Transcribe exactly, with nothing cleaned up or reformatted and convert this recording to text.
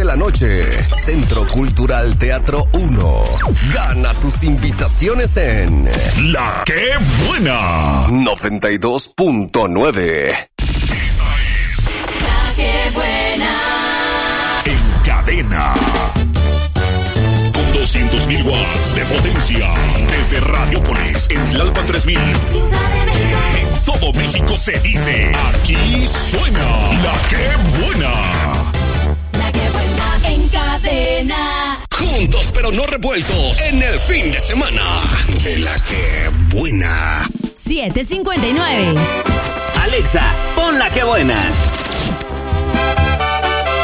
la noche. Centro Cultural Teatro uno. Gana tus invitaciones en La Que Buena noventa y dos punto nueve. Esta es La Que Buena. En cadena. Con doscientos mil watts de potencia. Desde Radiopolis en Tlalpan tres mil. Ciudad de México. En todo México se dice, aquí suena La Que Buena. La Que Buena en cadena. Juntos pero no revueltos en el fin de semana de La Que Buena. siete cincuenta y nueve. Alexa, pon La Que Buena.